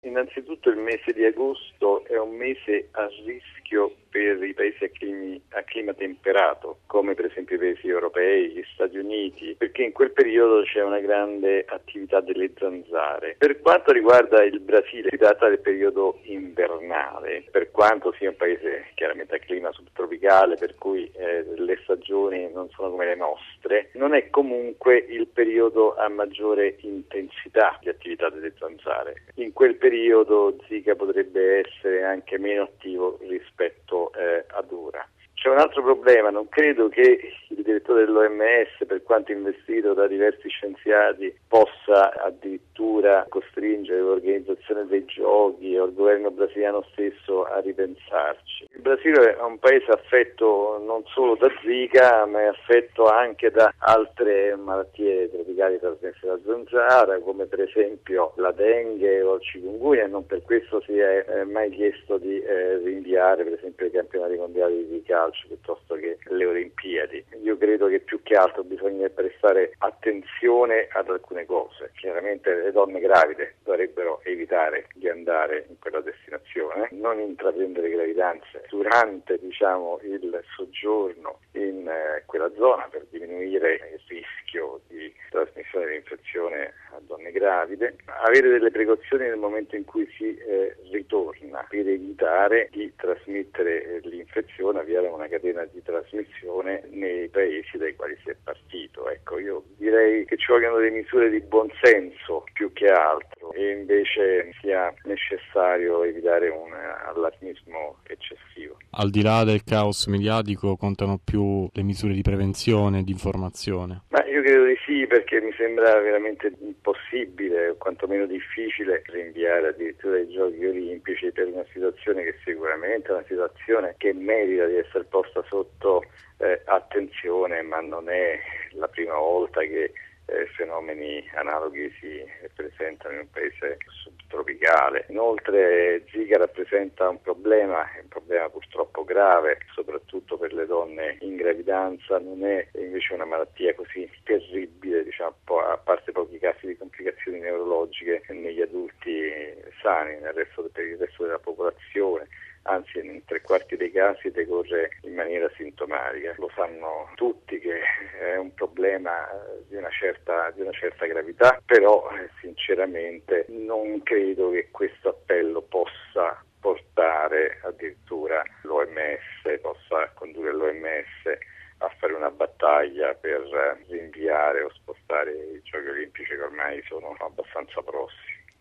Innanzitutto il mese di agosto è un mese a rischio per i paesi a clima temperato, come per esempio i paesi europei, gli Stati Uniti, perché in quel periodo c'è una grande attività delle zanzare. Per quanto riguarda il Brasile, si tratta del periodo invernale, per quanto sia un paese chiaramente a clima subtropicale, per cui le stagioni non sono come le nostre, non è comunque il periodo a maggiore intensità di attività delle zanzare. In quel periodo Zika potrebbe essere anche meno attivo rispetto ad ora. C'è un altro problema, non credo che il direttore dell'OMS, per quanto investito da diversi scienziati, possa addirittura costringere l'organizzazione dei giochi o il governo brasiliano stesso a ripensarci. Il Brasile è un paese affetto non solo da Zika, ma è affetto anche da altre malattie tropicali trasmesse da zanzara, come per esempio la dengue o il chikungunya, e non per questo si è mai chiesto di rinviare per esempio i campionati mondiali di calcio piuttosto che le Olimpiadi. Io credo che più che altro bisogna prestare attenzione ad alcune cose. Chiaramente le donne gravide dovrebbero evitare di andare in quella destinazione, non intraprendere gravidanze durante il soggiorno in quella zona per diminuire il rischio di trasmissione dell'infezione a donne gravide, avere delle precauzioni nel momento in cui si ritorna per evitare di trasmettere l'infezione, avviare una catena di trasmissione nei paesi dai quali si è partito. Ecco, io direi che ci vogliono delle misure di buonsenso più che altro e invece sia necessario evitare un allarmismo eccessivo. Al di là del caos mediatico, contano più le misure di prevenzione e di informazione? Ma io credo di sì, perché mi sembra veramente impossibile o quantomeno difficile rinviare addirittura i giochi olimpici per una situazione che sicuramente è una situazione che merita di essere posta sotto attenzione, ma non è la prima volta che fenomeni analoghi si presentano in un paese subtropicale. Inoltre Zika rappresenta un problema purtroppo grave, soprattutto per le donne in gravidanza, non è invece una malattia così terribile, a parte pochi casi di complicazioni neurologiche negli adulti sani, per il resto della popolazione. Anzi, in 3/4 dei casi decorre in maniera sintomatica. Lo sanno tutti che è un problema di una certa gravità, però sinceramente non credo che questo appello possa portare addirittura possa condurre l'OMS a fare una battaglia per rinviare o spostare i giochi olimpici che ormai sono abbastanza prossimi.